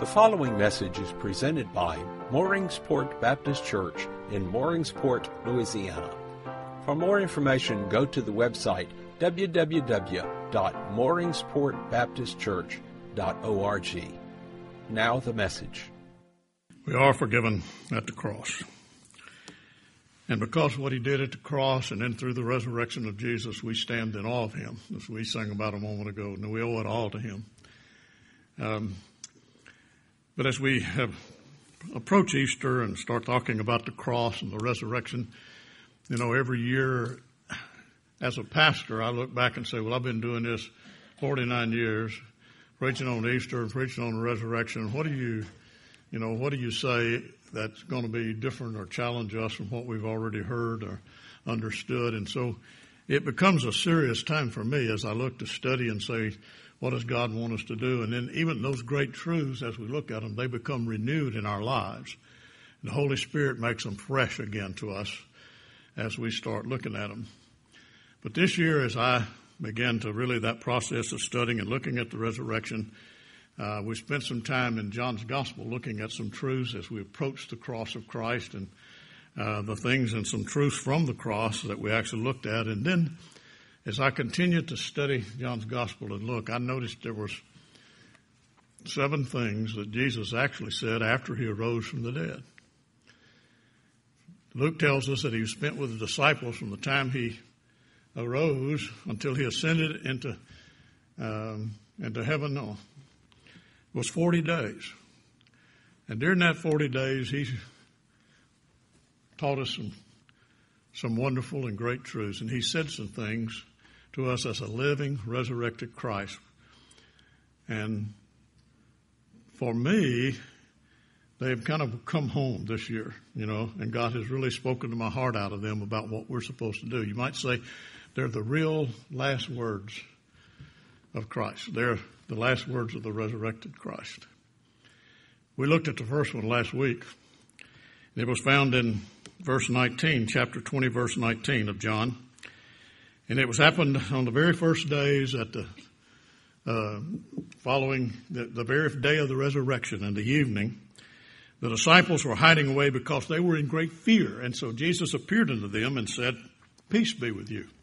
The following message is presented by Mooringsport Baptist Church in Mooringsport, Louisiana. For more information, go to the website www.mooringsportbaptistchurch.org. Now the message. We are forgiven at the cross. And because of what he did at the cross and then through the resurrection of Jesus, we stand in awe of him, as we sang about a moment ago, and we owe it all to him. But as we approach Easter and start talking about the cross and the resurrection, you know, every year as a pastor, I look back and say, well, I've been doing this 49 years, preaching on Easter and preaching on the resurrection. What do you say that's going to be different or challenge us from what we've already heard or understood? And so it becomes a serious time for me as I look to study and say, what does God want us to do? And then even those great truths, as we look at them, they become renewed in our lives. And the Holy Spirit makes them fresh again to us as we start looking at them. But this year, as I began to really that process of studying and looking at the resurrection, we spent some time in John's Gospel looking at some truths as we approached the cross of Christ and the things and some truths from the cross that we actually looked at. And then as I continued to study John's Gospel and look, I noticed there was 7 things that Jesus actually said after he arose from the dead. Luke tells us that he was spent with the disciples from the time he arose until he ascended into heaven. Was 40 days. And during that 40 days, he taught us some wonderful and great truths. And he said some things to us as a living, resurrected Christ. And for me, they've kind of come home this year, you know, and God has really spoken to my heart out of them about what we're supposed to do. You might say they're the real last words of Christ. They're the last words of the resurrected Christ. We looked at the first one last week. It was found in verse 19, chapter 20, verse 19 of John. And it was happened on the very first days at the following the very day of the resurrection in the evening. The disciples were hiding away because they were in great fear. And so Jesus appeared unto them and said, "Peace be with you."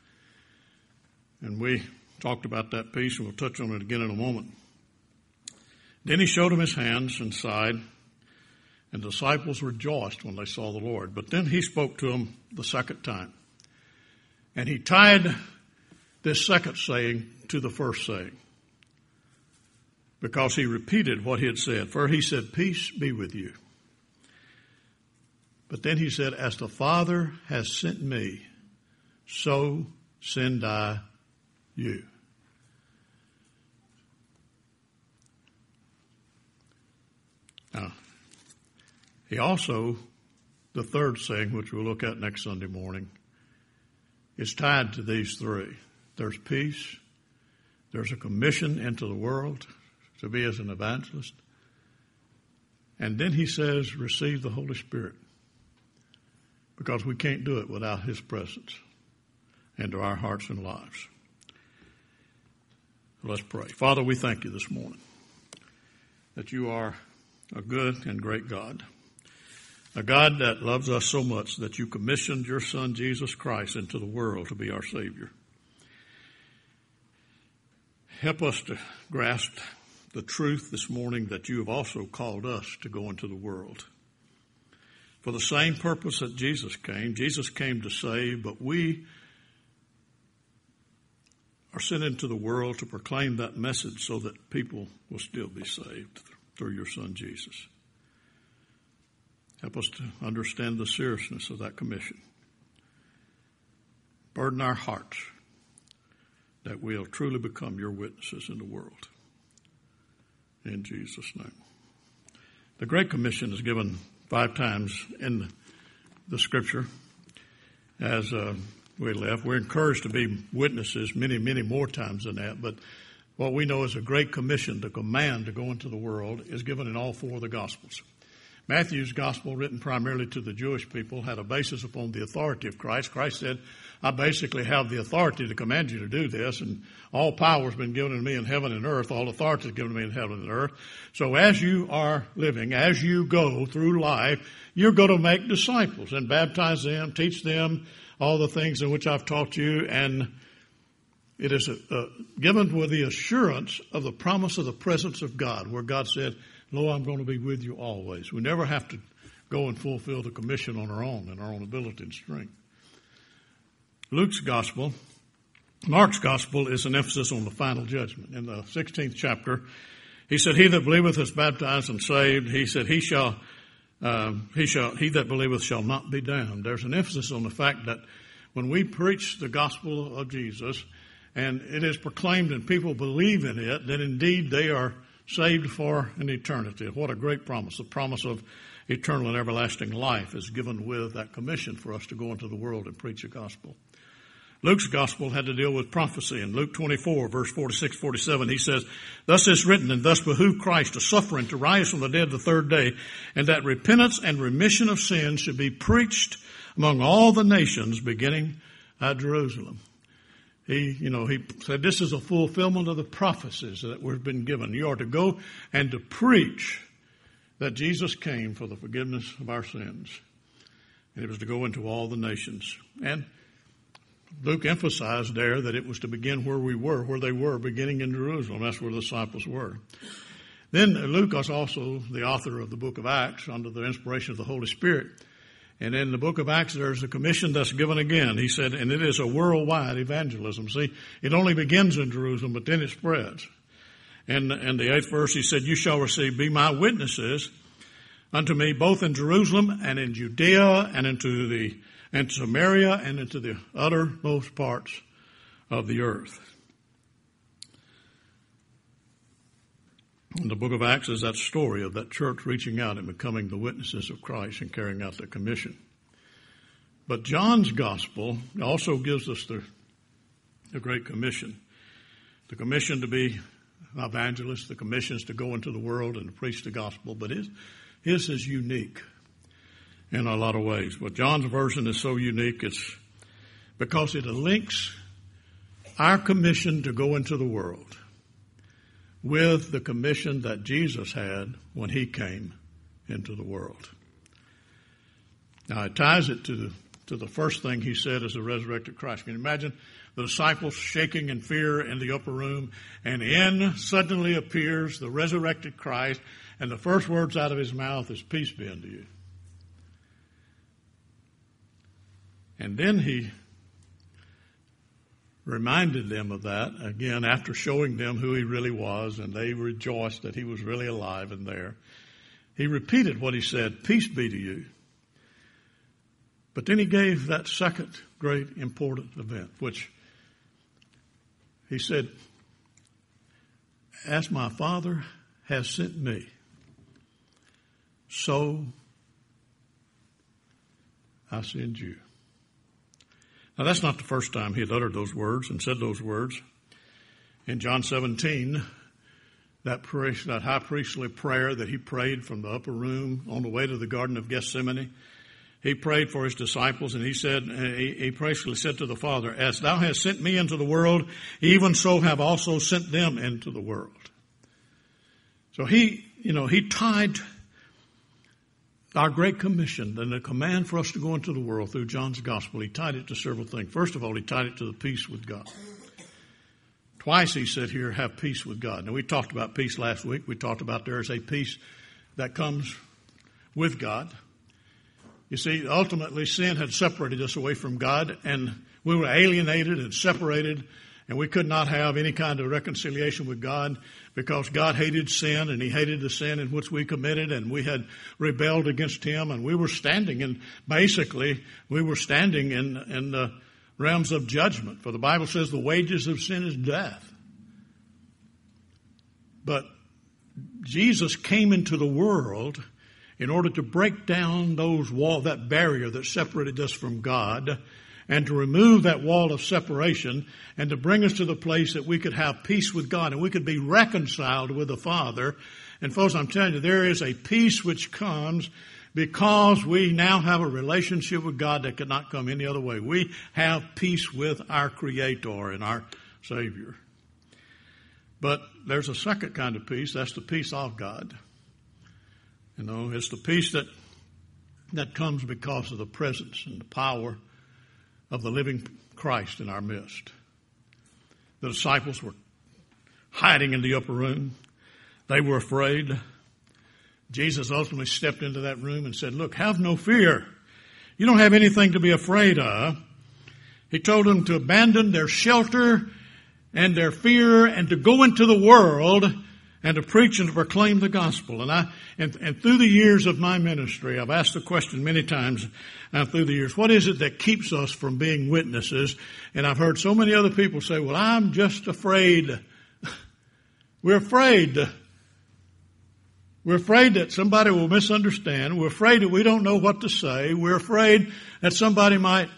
And we talked about that peace, and we'll touch on it again in a moment. Then he showed them his hands and side, and the disciples rejoiced when they saw the Lord. But then he spoke to them the second time. And he tied this second saying to the first saying, because he repeated what he had said. For he said, "Peace be with you." But then he said, "As the Father has sent me, so send I you." Now, he also, the third saying, which we'll look at next Sunday morning, is tied to these 3. There's peace, there's a commission into the world to be as an evangelist, and then he says, receive the Holy Spirit, because we can't do it without his presence into our hearts and lives. Let's pray. Father, we thank you this morning that you are a good and great God, a God that loves us so much that you commissioned your Son, Jesus Christ, into the world to be our Savior. Help us to grasp the truth this morning that you have also called us to go into the world. For the same purpose that Jesus came to save, but we are sent into the world to proclaim that message so that people will still be saved through your Son, Jesus. Help us to understand the seriousness of that commission. Burden our hearts that we'll truly become your witnesses in the world. In Jesus' name. The Great Commission is given 5 times in the Scripture as we left. We're encouraged to be witnesses many, many more times than that. But what we know is a Great Commission, the command to go into the world, is given in all 4 of the Gospels. Matthew's gospel, written primarily to the Jewish people, had a basis upon the authority of Christ. Christ said, I basically have the authority to command you to do this, and all power has been given to me in heaven and earth. All authority is given to me in heaven and earth. So as you are living, as you go through life, you're going to make disciples and baptize them, teach them all the things in which I've taught you, and it is given with the assurance of the promise of the presence of God, where God said, Lo, I'm going to be with you always. We never have to go and fulfill the commission on our own and our own ability and strength. Mark's gospel is an emphasis on the final judgment. In the 16th chapter, he said, He that believeth is baptized and saved. He said, He that believeth shall not be damned. There's an emphasis on the fact that when we preach the gospel of Jesus, and it is proclaimed and people believe in it, then indeed they are saved for an eternity. What a great promise. The promise of eternal and everlasting life is given with that commission for us to go into the world and preach the gospel. Luke's gospel had to deal with prophecy. In Luke 24, verse 46-47, he says, Thus is written, and thus behooved Christ to suffer and to rise from the dead the third day, and that repentance and remission of sins should be preached among all the nations, beginning at Jerusalem. He said this is a fulfillment of the prophecies that we've been given. You are to go and to preach that Jesus came for the forgiveness of our sins. And it was to go into all the nations. And Luke emphasized there that it was to begin where they were, beginning in Jerusalem. That's where the disciples were. Then Luke was also the author of the book of Acts under the inspiration of the Holy Spirit. And in the book of Acts, there's a commission that's given again. He said, and it is a worldwide evangelism. See, it only begins in Jerusalem, but then it spreads. And in the 8th verse, he said, You shall be my witnesses unto me both in Jerusalem and in Judea and into Samaria and into the uttermost parts of the earth. And the book of Acts is that story of that church reaching out and becoming the witnesses of Christ and carrying out their commission. But John's gospel also gives us the Great Commission. The commission to be evangelists, the commission is to go into the world and to preach the gospel. But his is unique in a lot of ways. But John's version is so unique, it's because it links our commission to go into the world with the commission that Jesus had when he came into the world. Now it ties it to the first thing he said as a resurrected Christ. Can you imagine the disciples shaking in fear in the upper room, and in suddenly appears the resurrected Christ, and the first words out of his mouth is, Peace be unto you. And then he reminded them of that, again, after showing them who he really was, and they rejoiced that he was really alive and there. He repeated what he said, Peace be to you. But then he gave that second great important event, which he said, As my Father has sent me, so I send you. Now, that's not the first time he had uttered those words and said those words. In John 17, that high priestly prayer that he prayed from the upper room on the way to the Garden of Gethsemane, he prayed for his disciples, and he said, he basically said to the Father, As thou hast sent me into the world, even so have also sent them into the world. So he tied our Great Commission and the command for us to go into the world through John's gospel. He tied it to several things. First of all, he tied it to the peace with God. Twice he said here, have peace with God. Now, we talked about peace last week. We talked about there is a peace that comes with God. You see, ultimately sin had separated us away from God, and we were alienated and separated, and we could not have any kind of reconciliation with God because God hated sin, and he hated the sin in which we committed, and we had rebelled against him, and we were standing in the realms of judgment. For the Bible says the wages of sin is death. But Jesus came into the world in order to break down that barrier that separated us from God, and to remove that wall of separation and to bring us to the place that we could have peace with God and we could be reconciled with the Father. And folks, I'm telling you, there is a peace which comes because we now have a relationship with God that could not come any other way. We have peace with our Creator and our Savior. But there's a second kind of peace. That's the peace of God. You know, it's the peace that comes because of the presence and the power of the living Christ in our midst. The disciples were hiding in the upper room. They were afraid. Jesus ultimately stepped into that room and said, look, have no fear. You don't have anything to be afraid of. He told them to abandon their shelter and their fear and to go into the world and to preach and to proclaim the gospel. And through the years of my ministry, I've asked the question many times through the years, what is it that keeps us from being witnesses? And I've heard so many other people say, well, I'm just afraid. We're afraid. We're afraid that somebody will misunderstand. We're afraid that we don't know what to say. We're afraid that somebody might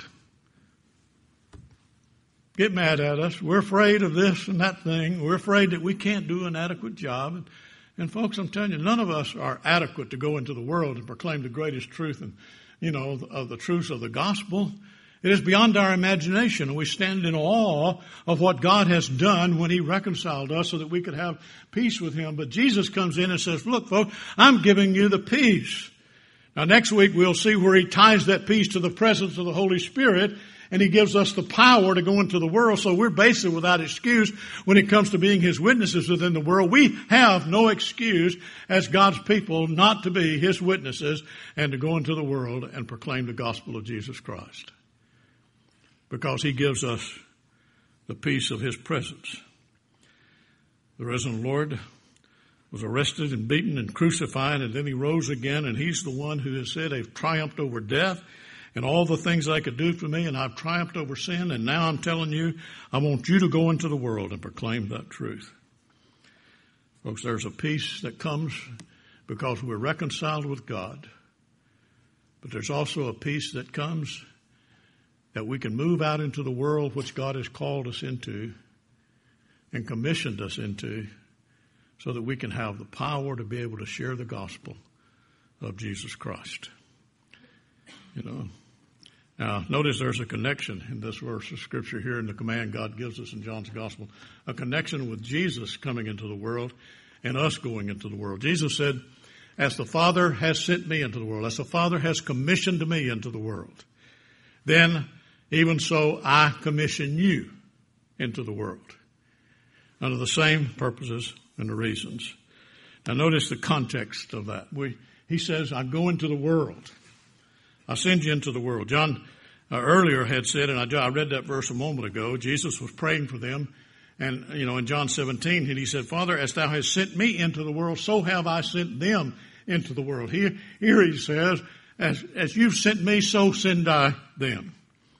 get mad at us. We're afraid of this and that thing. We're afraid that we can't do an adequate job. And folks, I'm telling you, none of us are adequate to go into the world and proclaim the greatest truth and, of the truths of the gospel. It is beyond our imagination, and we stand in awe of what God has done when He reconciled us so that we could have peace with Him. But Jesus comes in and says, look, folks, I'm giving you the peace. Now, next week we'll see where He ties that peace to the presence of the Holy Spirit, and He gives us the power to go into the world. So we're basically without excuse when it comes to being His witnesses within the world. We have no excuse as God's people not to be His witnesses and to go into the world and proclaim the gospel of Jesus Christ. Because He gives us the peace of His presence. The risen Lord was arrested and beaten and crucified, and then He rose again, and He's the one who has said, I've triumphed over death and all the things I could do for me, and I've triumphed over sin, and now I'm telling you, I want you to go into the world and proclaim that truth. Folks, there's a peace that comes because we're reconciled with God, but there's also a peace that comes that we can move out into the world which God has called us into and commissioned us into so that we can have the power to be able to share the gospel of Jesus Christ. Now, notice there's a connection in this verse of Scripture here in the command God gives us in John's Gospel, a connection with Jesus coming into the world and us going into the world. Jesus said, as the Father has sent me into the world, as the Father has commissioned me into the world, then even so, I commission you into the world under the same purposes and the reasons. Now, notice the context of that. He says, I go into the world. I send you into the world. John earlier had said, and I read that verse a moment ago, Jesus was praying for them. And, in John 17, he said, Father, as thou hast sent me into the world, so have I sent them into the world. Here he says, as you've sent me, so send I them.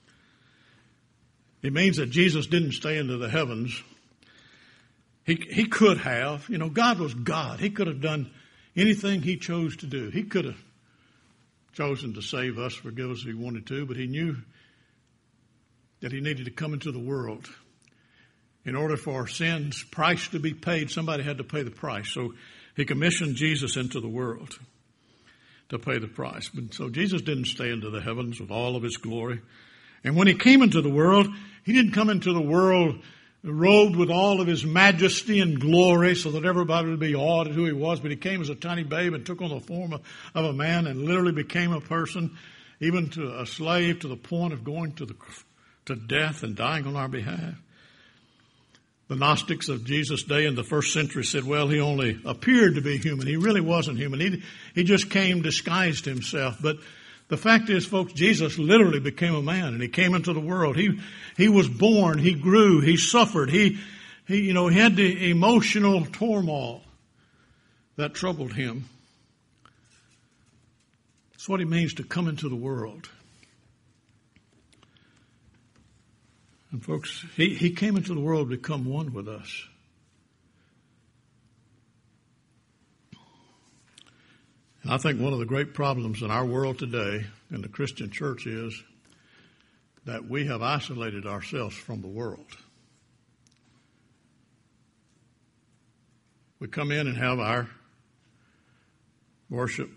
It means that Jesus didn't stay into the heavens. He could have. God was God. He could have done anything He chose to do. He could have chosen to save us, forgive us if He wanted to, but He knew that He needed to come into the world. In order for our sins' price to be paid, somebody had to pay the price. So He commissioned Jesus into the world to pay the price. But so Jesus didn't stay into the heavens with all of His glory. And when He came into the world, He didn't come into the world robed with all of His majesty and glory so that everybody would be awed at who He was, but He came as a tiny babe and took on the form of a man and literally became a person, even to a slave, to the point of going to death and dying on our behalf. The Gnostics of Jesus' day in the first century said, well, He only appeared to be human. He really wasn't human. He just came disguised Himself. But the fact is, folks, Jesus literally became a man, and He came into the world. He was born. He grew. He suffered. He had the emotional turmoil that troubled Him. That's what it means to come into the world. And folks, He came into the world to become one with us. And I think one of the great problems in our world today, in the Christian church, is that we have isolated ourselves from the world. We come in and have our worship.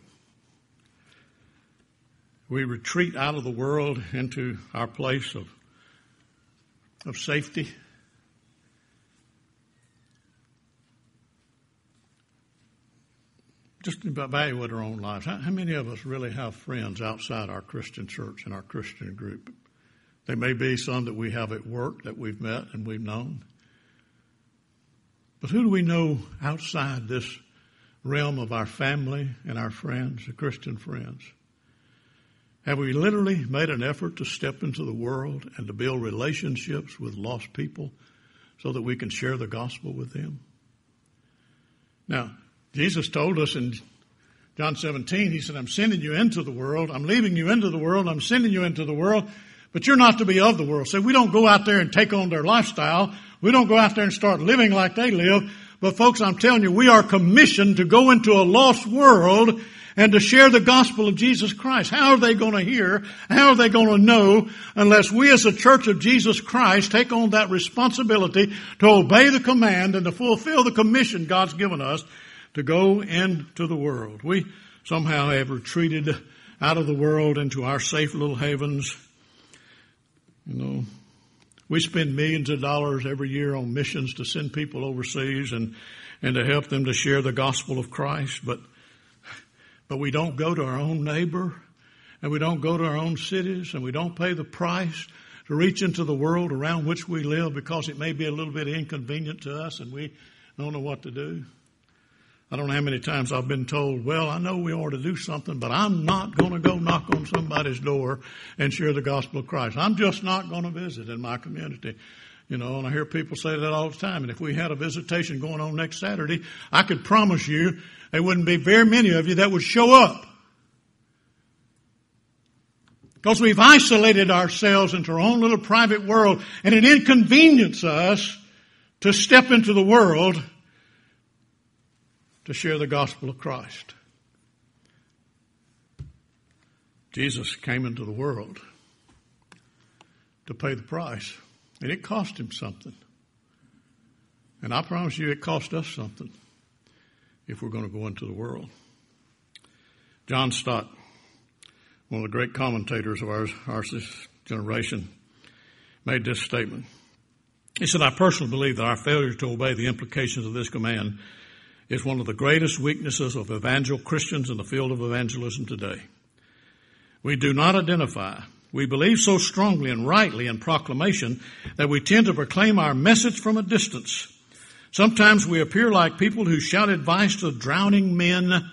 We retreat out of the world into our place of safety. Just evaluate our own lives. How many of us really have friends outside our Christian church and our Christian group? There may be some that we have at work that we've met and we've known. But who do we know outside this realm of our family and our friends, the Christian friends? Have we literally made an effort to step into the world and to build relationships with lost people so that we can share the gospel with them? Now, Jesus told us in John 17, he said, I'm sending you into the world. I'm leaving you into the world. I'm sending you into the world. But you're not to be of the world. So we don't go out there and take on their lifestyle. We don't go out there and start living like they live. But folks, I'm telling you, we are commissioned to go into a lost world and to share the gospel of Jesus Christ. How are they going to hear? How are they going to know unless we as a church of Jesus Christ take on that responsibility to obey the command and to fulfill the commission God's given us to go into the world? We somehow have retreated out of the world into our safe little havens. You know, we spend millions of dollars every year on missions to send people overseas and to help them to share the gospel of Christ. But we don't go to our own neighbor, and we don't go to our own cities, and we don't pay the price to reach into the world around which we live because it may be a little bit inconvenient to us and we don't know what to do. I don't know how many times I've been told, well, I know we ought to do something, but I'm not going to go knock on somebody's door and share the gospel of Christ. I'm just not going to visit in my community. You know, and I hear people say that all the time. And if we had a visitation going on next Saturday, I could promise you there wouldn't be very many of you that would show up. Because we've isolated ourselves into our own little private world, and it inconveniences us to step into the world to share the gospel of Christ. Jesus came into the world to pay the price, and it cost him something. And I promise you it cost us something if we're going to go into the world. John Stott, one of the great commentators of our generation, made this statement. He said, I personally believe that our failure to obey the implications of this command is one of the greatest weaknesses of evangelical Christians in the field of evangelism today. We do not identify. We believe so strongly and rightly in proclamation that we tend to proclaim our message from a distance. Sometimes we appear like people who shout advice to drowning men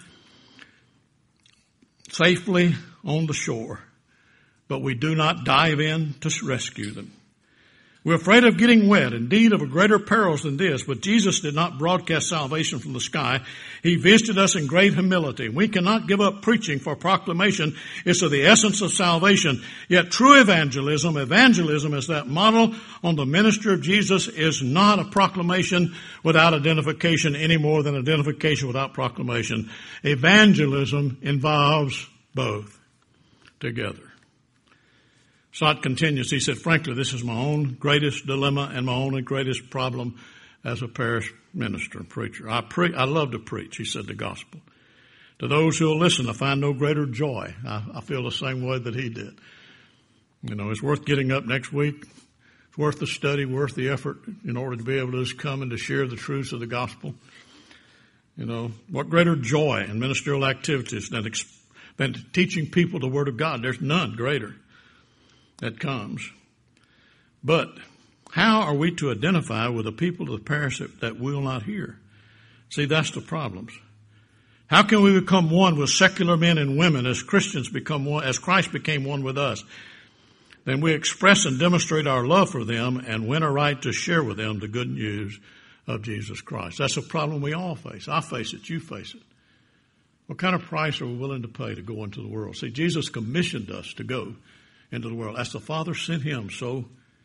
safely on the shore, but we do not dive in to rescue them. We're afraid of getting wet, indeed of a greater perils than this, but Jesus did not broadcast salvation from the sky. He visited us in great humility. We cannot give up preaching, for proclamation is of the essence of salvation. Yet true evangelism is that model on the ministry of Jesus, is not a proclamation without identification any more than identification without proclamation. Evangelism involves both together. Stott continues, he said, frankly, this is my own greatest dilemma and my own greatest problem as a parish minister and preacher. I love to preach, he said, the gospel. To those who will listen, I find no greater joy. I feel the same way that he did. You know, it's worth getting up next week. It's worth the study, worth the effort in order to be able to just come and to share the truths of the gospel. You know, what greater joy in ministerial activities than teaching people the Word of God? There's none greater that comes. But how are we to identify with the people of the parish that will not hear? See, that's the problems. How can we become one with secular men and women as Christians become one, as Christ became one with us? Then we express and demonstrate our love for them and win a right to share with them the good news of Jesus Christ. That's a problem we all face. I face it. You face it. What kind of price are we willing to pay to go into the world? See, Jesus commissioned us to go into the world. As the Father sent him, so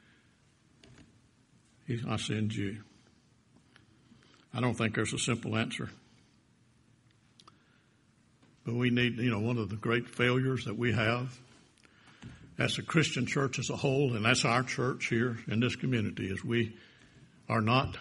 I send you. I don't think there's a simple answer. But we need, one of the great failures that we have as a Christian church as a whole, and that's our church here in this community, is we are not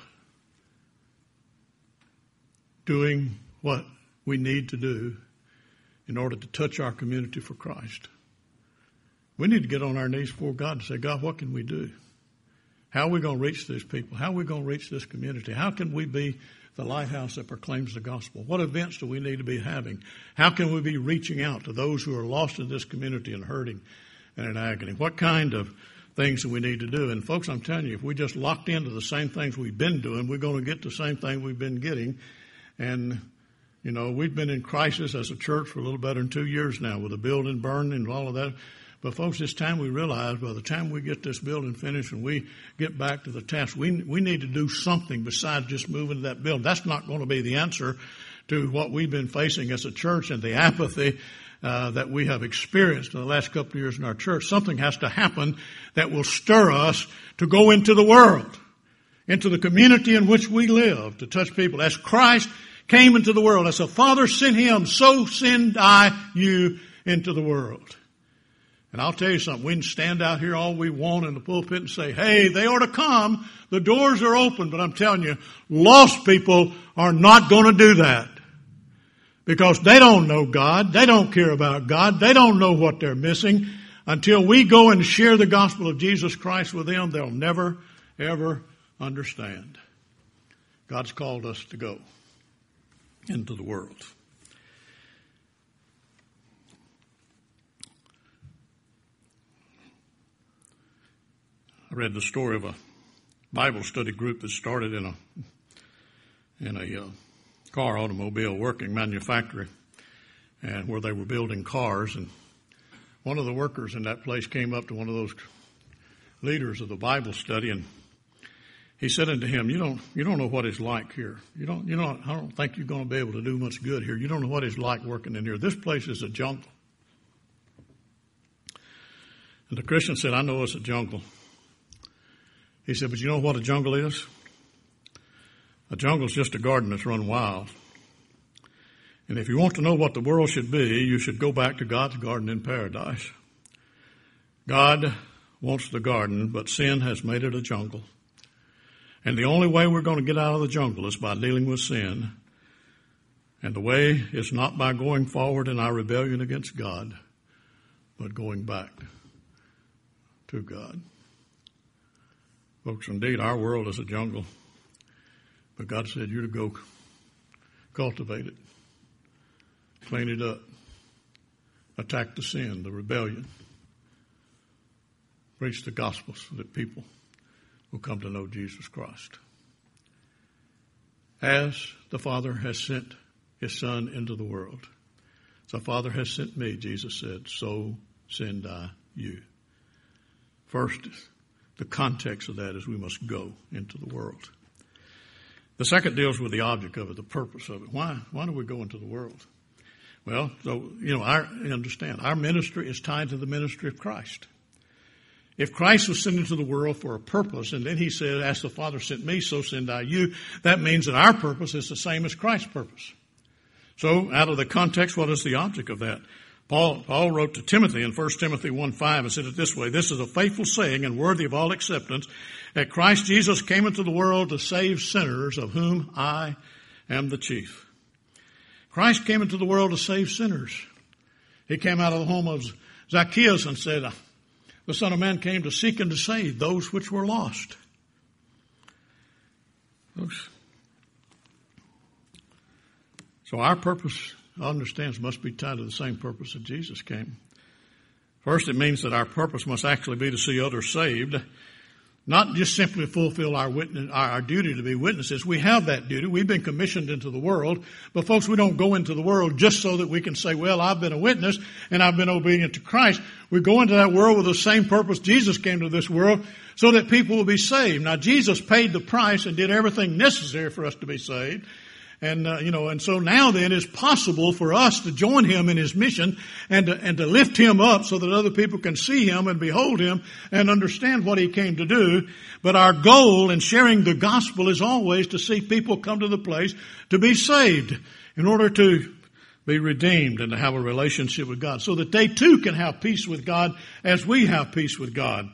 doing what we need to do in order to touch our community for Christ. We need to get on our knees before God and say, God, what can we do? How are we going to reach these people? How are we going to reach this community? How can we be the lighthouse that proclaims the gospel? What events do we need to be having? How can we be reaching out to those who are lost in this community and hurting and in agony? What kind of things do we need to do? And folks, I'm telling you, if we just locked into the same things we've been doing, we're going to get the same thing we've been getting. And, you know, we've been in crisis as a church for a little better than 2 years now with the building burning and all of that. But folks, it's time we realize by the time we get this building finished and we get back to the task, we need to do something besides just moving to that building. That's not going to be the answer to what we've been facing as a church and the apathy that we have experienced in the last couple of years in our church. Something has to happen that will stir us to go into the world, into the community in which we live, to touch people. As Christ came into the world, as the Father sent him, so send I you into the world. And I'll tell you something, we can stand out here all we want in the pulpit and say, hey, they ought to come. The doors are open. But I'm telling you, lost people are not going to do that. Because they don't know God. They don't care about God. They don't know what they're missing. Until we go and share the gospel of Jesus Christ with them, they'll never, ever understand. God's called us to go into the world. I read the story of a Bible study group that started in a car automobile working manufactory, and where they were building cars. And one of the workers in that place came up to one of those leaders of the Bible study, and he said unto him, "You don't know what it's like here. I don't think you're going to be able to do much good here. You don't know what it's like working in here. This place is a jungle." And the Christian said, "I know it's a jungle." He said, "But you know what a jungle is? A jungle is just a garden that's run wild. And if you want to know what the world should be, you should go back to God's garden in paradise. God wants the garden, but sin has made it a jungle. And the only way we're going to get out of the jungle is by dealing with sin. And the way is not by going forward in our rebellion against God, but going back to God." Folks, indeed, our world is a jungle. But God said you're to go cultivate it, clean it up, attack the sin, the rebellion, preach the gospel so that people will come to know Jesus Christ. As the Father has sent his Son into the world, the Father has sent me, Jesus said, so send I you. First, the context of that is we must go into the world. The second deals with the object of it, the purpose of it. Why do we go into the world? Well, understand, our ministry is tied to the ministry of Christ. If Christ was sent into the world for a purpose, and then he said, as the Father sent me, so send I you, that means that our purpose is the same as Christ's purpose. So, out of the context, what is the object of that? Paul wrote to Timothy in 1 Timothy 1:5 and said it this way: "This is a faithful saying and worthy of all acceptance, that Christ Jesus came into the world to save sinners, of whom I am the chief." Christ came into the world to save sinners. He came out of the home of Zacchaeus and said, "The Son of Man came to seek and to save those which were lost." So our purpose, I understand, must be tied to the same purpose that Jesus came. First, it means that our purpose must actually be to see others saved, not just simply to fulfill our duty to be witnesses. We have that duty. We've been commissioned into the world. But folks, we don't go into the world just so that we can say, well, I've been a witness and I've been obedient to Christ. We go into that world with the same purpose Jesus came to this world, so that people will be saved. Now, Jesus paid the price and did everything necessary for us to be saved. And so now then it's possible for us to join him in his mission and to lift him up so that other people can see him and behold him and understand what he came to do. But our goal in sharing the gospel is always to see people come to the place to be saved. In order to be redeemed, and to have a relationship with God, so that they too can have peace with God as we have peace with God.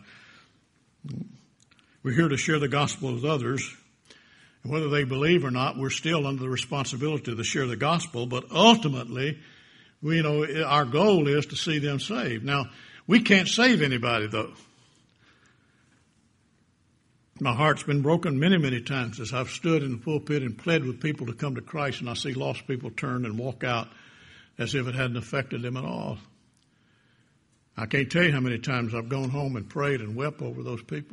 We're here to share the gospel with others. And whether they believe or not, we're still under the responsibility to share the gospel. But ultimately, our goal is to see them saved. Now, we can't save anybody, though. My heart's been broken many, many times as I've stood in the pulpit and pled with people to come to Christ, and I see lost people turn and walk out as if it hadn't affected them at all. I can't tell you how many times I've gone home and prayed and wept over those people.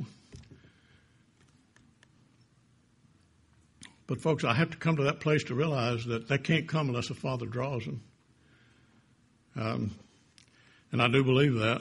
But folks, I have to come to that place to realize that they can't come unless the Father draws them. And I do believe that.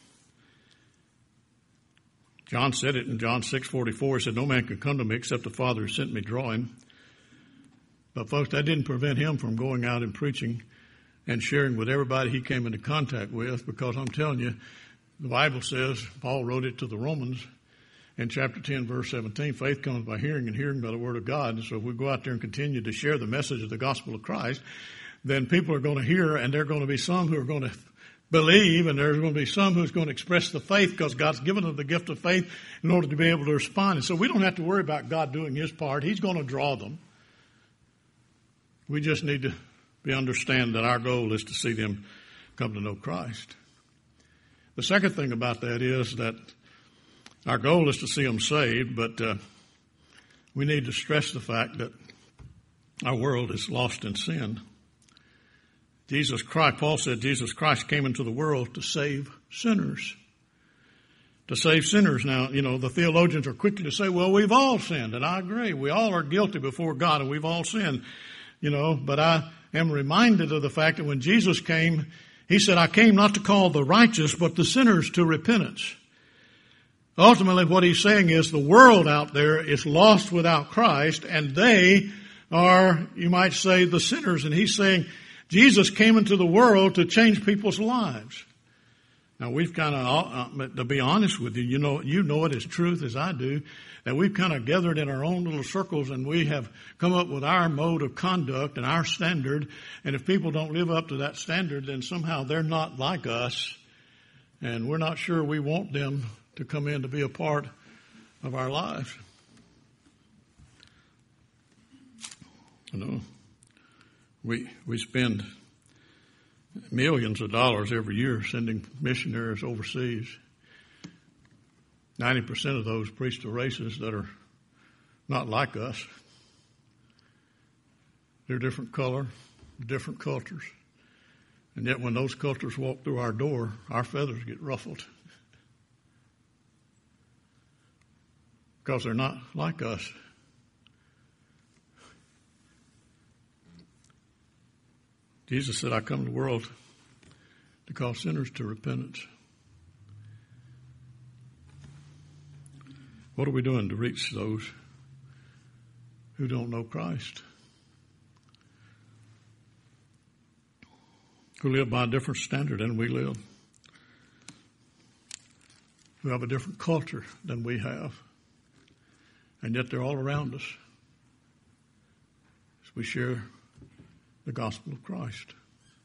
John said it in John 6:44. He said, "No man can come to me except the Father who sent me draw him." But folks, that didn't prevent him from going out and preaching and sharing with everybody he came into contact with, because I'm telling you, the Bible says, Paul wrote it to the Romans, in chapter 10, verse 17, faith comes by hearing, and hearing by the word of God. And so if we go out there and continue to share the message of the gospel of Christ, then people are going to hear, and there are going to be some who are going to believe, and there's going to be some who's going to express the faith, because God's given them the gift of faith in order to be able to respond. And so we don't have to worry about God doing his part. He's going to draw them. We just need to understand that our goal is to see them come to know Christ. The second thing about that is that our goal is to see them saved, but we need to stress the fact that our world is lost in sin. Jesus Christ, Paul said Jesus Christ came into the world to save sinners. To save sinners. Now, the theologians are quick to say, well, we've all sinned, and I agree. We all are guilty before God, and we've all sinned. But I am reminded of the fact that when Jesus came, he said, I came not to call the righteous, but the sinners to repentance. Ultimately, what he's saying is the world out there is lost without Christ, and they are, you might say, the sinners. And he's saying Jesus came into the world to change people's lives. Now, we've kind of, to be honest with you, you know it as truth as I do, that we've kind of gathered in our own little circles, and we have come up with our mode of conduct and our standard. And if people don't live up to that standard, then somehow they're not like us, and we're not sure we want them to come in to be a part of our lives. We spend millions of dollars every year sending missionaries overseas. 90% of those preach to races that are not like us. They're different color, different cultures. And yet when those cultures walk through our door, our feathers get ruffled. Because they're not like us. Jesus said, I come to the world to call sinners to repentance. What are we doing to reach those who don't know Christ? Who live by a different standard than we live. Who have a different culture than we have. And yet they're all around us as we share the gospel of Christ.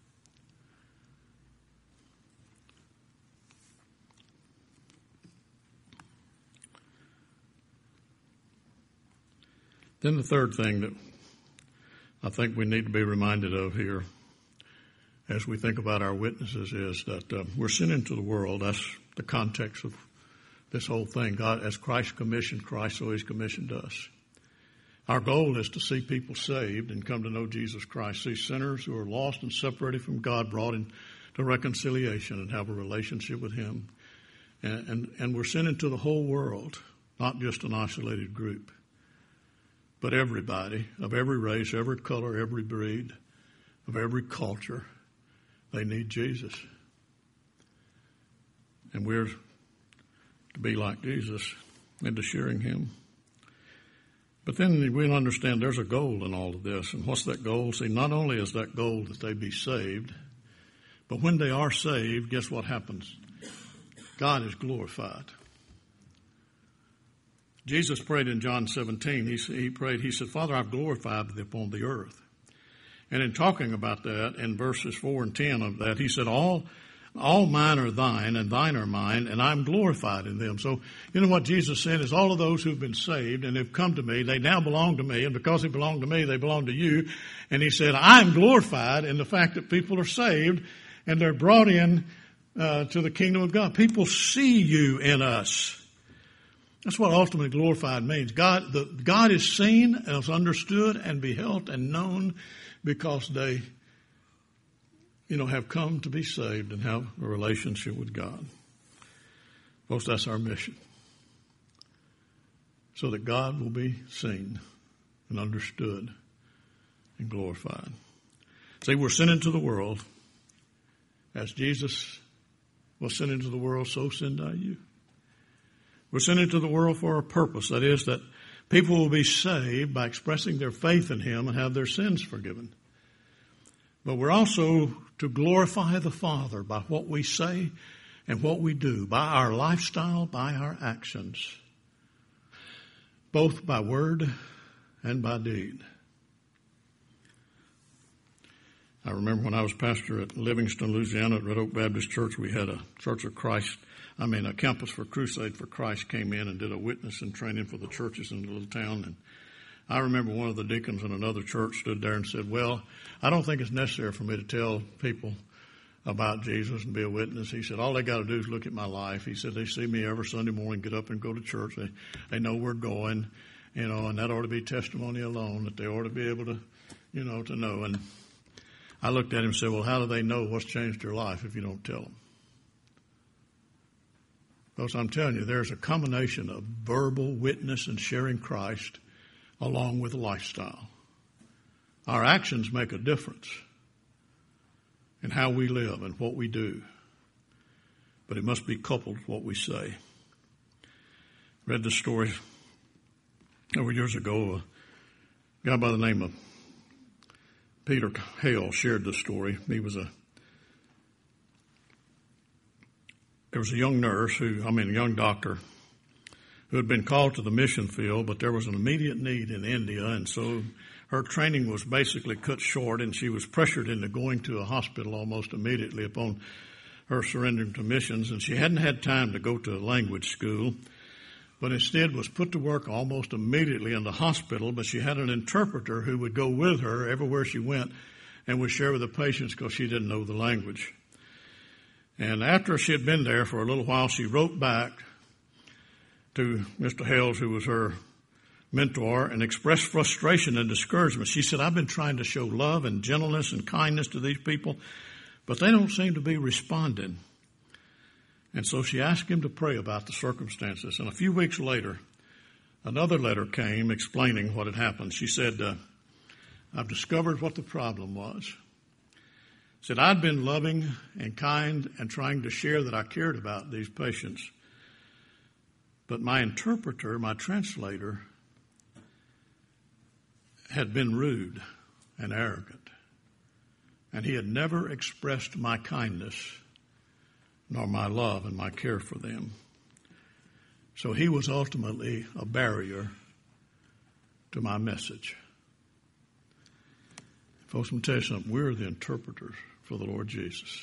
Then the third thing that I think we need to be reminded of here as we think about our witnesses is that we're sent into the world. That's the context of this whole thing. God, as Christ commissioned Christ, so he's commissioned us. Our goal is to see people saved and come to know Jesus Christ. See sinners who are lost and separated from God brought into reconciliation and have a relationship with him. And we're sent into the whole world, not just an isolated group, but everybody of every race, every color, every breed, of every culture. They need Jesus. And we're to be like Jesus and to sharing him. But then we'll understand there's a goal in all of this. And what's that goal? See, not only is that goal that they be saved, but when they are saved, guess what happens? God is glorified. Jesus prayed in John 17. He prayed, he said, Father, I've glorified thee upon the earth. And in talking about that, in verses 4 and 10 of that, he said, all mine are thine, and thine are mine, and I'm glorified in them. So, you know what Jesus said is all of those who've been saved and have come to me, they now belong to me, and because they belong to me, they belong to you. And he said, I'm glorified in the fact that people are saved, and they're brought in to the kingdom of God. People see you in us. That's what ultimately glorified means. God is seen and is understood and beheld and known because they, have come to be saved and have a relationship with God. Folks, that's our mission. So that God will be seen and understood and glorified. See, we're sent into the world. As Jesus was sent into the world, so send I you. We're sent into the world for a purpose. That is, that people will be saved by expressing their faith in Him and have their sins forgiven. But we're also to glorify the Father by what we say and what we do, by our lifestyle, by our actions, both by word and by deed. I remember when I was pastor at Livingston, Louisiana, at Red Oak Baptist Church, we had a a Campus for Crusade for Christ came in and did a witness and training for the churches in the little town. And I remember one of the deacons in another church stood there and said, well, I don't think it's necessary for me to tell people about Jesus and be a witness. He said, all they got to do is look at my life. He said, they see me every Sunday morning, get up and go to church. They know we're going, and that ought to be testimony alone, that they ought to be able to, to know. And I looked at him and said, well, how do they know what's changed your life if you don't tell them? Because I'm telling you, there's a combination of verbal witness and sharing Christ along with lifestyle. Our actions make a difference in how we live and what we do. But it must be coupled with what we say. I read this story over years ago. A guy by the name of Peter Hale shared this story. There was a young nurse a young doctor who had been called to the mission field, but there was an immediate need in India, and so her training was basically cut short, and she was pressured into going to a hospital almost immediately upon her surrendering to missions, and she hadn't had time to go to a language school, but instead was put to work almost immediately in the hospital, but she had an interpreter who would go with her everywhere she went and would share with the patients because she didn't know the language. And after she had been there for a little while, she wrote back to Mr. Hales, who was her mentor, and expressed frustration and discouragement. She said, I've been trying to show love and gentleness and kindness to these people, but they don't seem to be responding. And so she asked him to pray about the circumstances. And a few weeks later, another letter came explaining what had happened. She said, I've discovered what the problem was. Said, I'd been loving and kind and trying to share that I cared about these patients. But my interpreter, my translator, had been rude and arrogant. And he had never expressed my kindness nor my love and my care for them. So he was ultimately a barrier to my message. Folks, I'm going to tell you something. We're the interpreters for the Lord Jesus.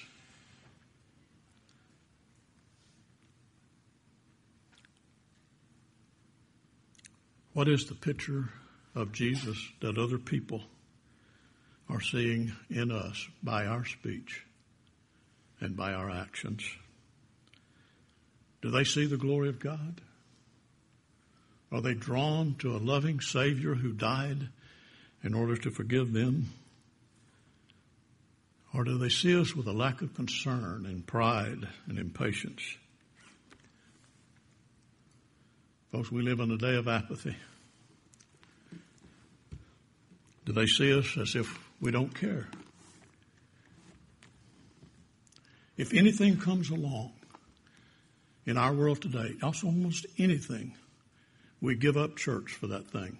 What is the picture of Jesus that other people are seeing in us by our speech and by our actions? Do they see the glory of God? Are they drawn to a loving Savior who died in order to forgive them? Or do they see us with a lack of concern and pride and impatience? Folks, we live in a day of apathy. Do they see us as if we don't care? If anything comes along in our world today, also almost anything, we give up church for that thing.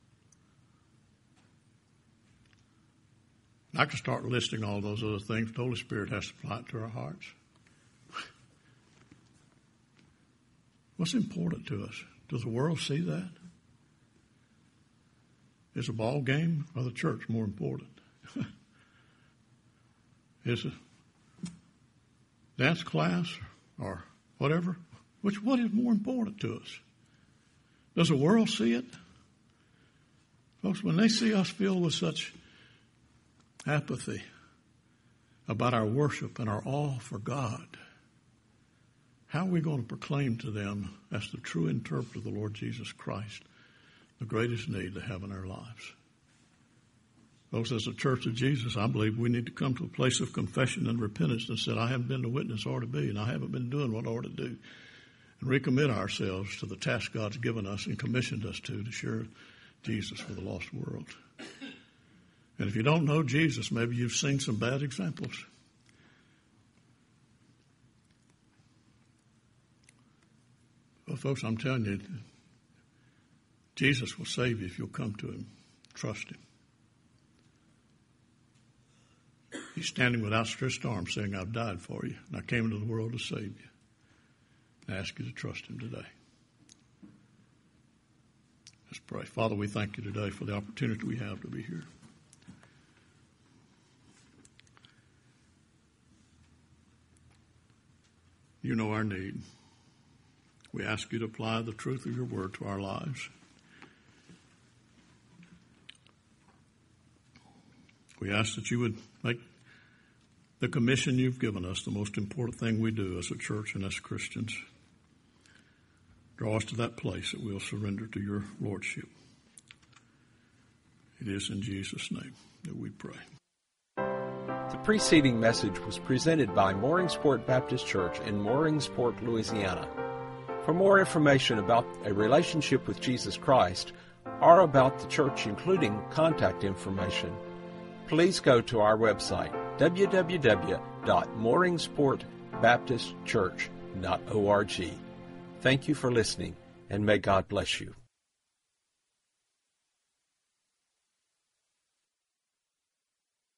I can start listing all those other things. The Holy Spirit has to apply it to our hearts. What's important to us? Does the world see that? Is the ball game or the church more important? Is it dance class or whatever? What is more important to us? Does the world see it? Folks, when they see us filled with such apathy about our worship and our awe for God, how are we going to proclaim to them, as the true interpreter of the Lord Jesus Christ, the greatest need they have in our lives? Folks, as a church of Jesus, I believe we need to come to a place of confession and repentance and say, I haven't been the witness I ought to be, and I haven't been doing what I ought to do. And recommit ourselves to the task God's given us and commissioned us to share Jesus with the lost world. And if you don't know Jesus, maybe you've seen some bad examples. Well, folks, I'm telling you, Jesus will save you if you'll come to him. Trust him. He's standing with outstretched arms saying, I've died for you, and I came into the world to save you. I ask you to trust him today. Let's pray. Father, we thank you today for the opportunity we have to be here. You know our need. We ask you to apply the truth of your word to our lives. We ask that you would make the commission you've given us the most important thing we do as a church and as Christians. Draw us to that place that we'll surrender to your lordship. It is in Jesus' name that we pray. The preceding message was presented by Mooringsport Baptist Church in Mooringsport, Louisiana. For more information about a relationship with Jesus Christ or about the church, including contact information, please go to our website, www.mooringsportbaptistchurch.org. Thank you for listening, and may God bless you.